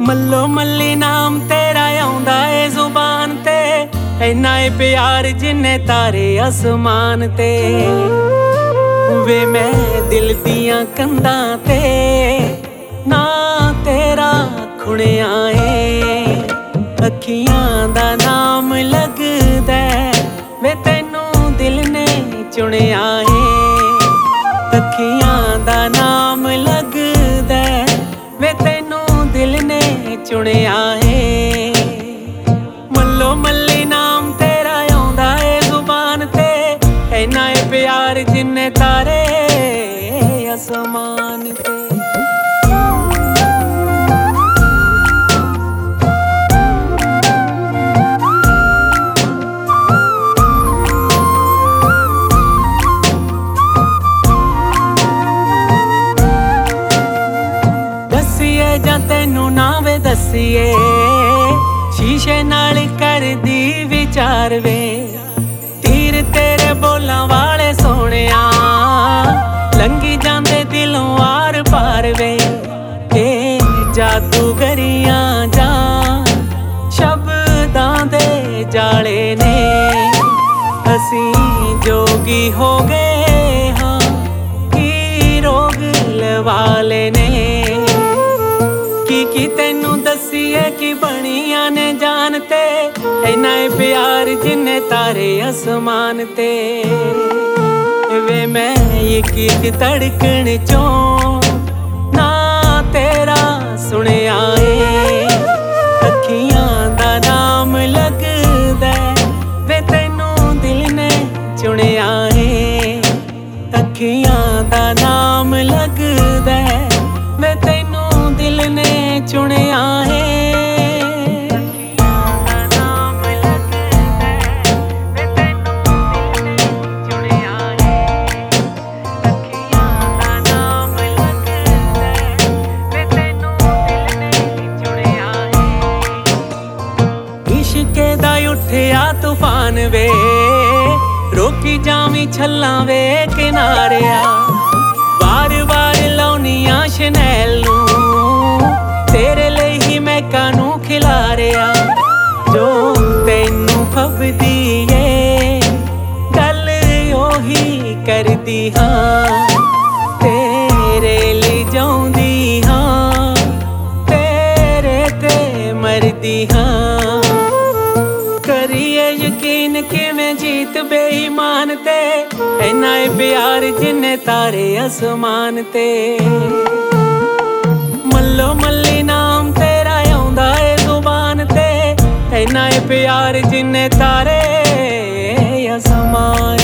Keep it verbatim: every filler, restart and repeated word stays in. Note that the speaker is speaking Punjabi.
ਮੱਲੋ ਮੱਲੀ ਨਾਮ ਤੇਰਾ ਆਉਂਦਾ ਏ ਜ਼ੁਬਾਨ ਤੇ, ਐਨਾ ਏ ਪਿਆਰ ਜਿੰਨੇ ਤਾਰੇ ਅਸਮਾਨ ਤੇ। ਵੇ ਮੈਂ ਦਿਲ ਦੀਆਂ ਕੰਧਾਂ ਤੇ ਨਾ ਤੇਰਾ ਖੁਣਿਆ ਏ, ਅੱਖੀਆਂ ਦਾ ਨਾਮ ਲੱਗਦਾ ਵੇ ਤੈਨੂੰ ਦਿਲ ਨੇ ਚੁਣਿਆ ਏ, ਅੱਖੀਆਂ ਦਾ ਨਾਮ ਲੱਗਦਾ ਵੇ ਤੈਨੂੰ ਦਿਲ ਨੇ ਚੁਣਿਆ ਏ। ਮੱਲੋ ਮੱਲੀ ਨਾਮ ਤੇਰਾ ਆਉਂਦਾ ਏ ਜ਼ੁਬਾਨ ਤੇ, ਐਨਾ ਏ ਪਿਆਰ ਜਿੰਨੇ ਤਾਰੇ ਅਸਮਾਨ ਤੇ। ਦਸੀਏ ਜਾਂ ਤੈਨੂੰ ਨਾ ਵੇ ਦਸੀਏ, ਸ਼ੀਸ਼ੇ ਨਾਲ ਕਰਦੀ ਵਿਚਾਰ ਵੇ, ਤੀਰ ਤੇਰੇ ਬੋਲਾਂ ਵਾਲੇ ਸੋਹਣਿਆ ਲੰਘੀ ਜਾਂਦੇ ਦਿਲੋਂ ਆਰ ਪਾਰ ਵੇ। ਇਹ ਜਾਦੂਗਰੀਆਂ ਜਾਂ ਸ਼ਬਦਾਂ ਦੇ ਜਾਲੇ ਨੇ, ਅਸੀਂ ਜੋਗੀ ਹੋ ਗਏ ਹਾਂ ਕੀ ਰੋਗ ਲਵਾਲੇ ਨੇ। ਕੀ ਕੀ ਤੈਨੂੰ ਦਸੀਏ ਕਿ ਬਣੀਆਂ ਨੇ ਜਾਨ ਤੇ, ਐਨਾ ਏ ਪਿਆਰ ਜਿੰਨੇ ਤਾਰੇ ਅਸਮਾਨ ਤੇ। ਵੇ ਮੈਂ ਇੱਕ ਇੱਕ ਧੜਕਣ ਚੋਂ ਨਾ ਤੇਰਾ ਸੁਣਿਆ ਏ, ਅੱਖੀਆਂ ਦਾ ਨਾਮ ਲੱਗਦਾ ਵੇ ਤੈਨੂੰ ਦਿਲ ਨੇ ਚੁਣਿਆ ਏ, ਅੱਖੀਆਂ ਦਾ ਨਾਮ ਲੱਗਦਾ ਵੇ ਤੈਨੂੰ ਦਿਲ ਨੇ ਚੁਣਿਆ ਏ। ਇਸ਼ਕੇ ਦਾ ਉੱਠਿਆ ਤੂਫਾਨ ਵੇ, ਰੋਕੀ ਜਾਵੀਂ ਛੱਲਾਂ ਵੇ ਕਿਨਾਰਿਆ, ਵਾਰ ਵਾਰ ਲਾਉਣੀਆਂ ਸ਼ਨੈਲ ਨੂੰ, ਤੇਰੇ ਲਈ ਹੀ ਮੈਂ ਕਾਨੂੰ ਖਿਲਾਰਿਆ। ਜੋ ਤੈਨੂੰ ਫੱਬਦੀ ਏ ਗੱਲ ਉਹੀ ਕਰਦੀ ਹਾਂ, ਤੇਰੇ ਲਈ ਜਾਉਂਦੀ ਹਾਂ, ਤੇਰੇ ਤੇ ਮਰਦੀ ਹਾਂ। ਕਰੀਏ ਯਕੀਨ ਕਿਵੇਂ ਜੀਤ ਬੇਈਮਾਨ ਤੇ, ਐਨਾ ਏ ਪਿਆਰ ਜਿੰਨੇ ਤਾਰੇ ਅਸਮਾਨ ਤੇ। ਮੱਲੋ ਮੱਲੀ ਨਾਮ ਤੇਰਾ ਆਉਂਦਾ ਏ ਜ਼ੁਬਾਨ ਤੇ, ਐਨਾ ਏ ਪਿਆਰ ਜਿੰਨੇ ਤਾਰੇ ਅਸਮਾਨ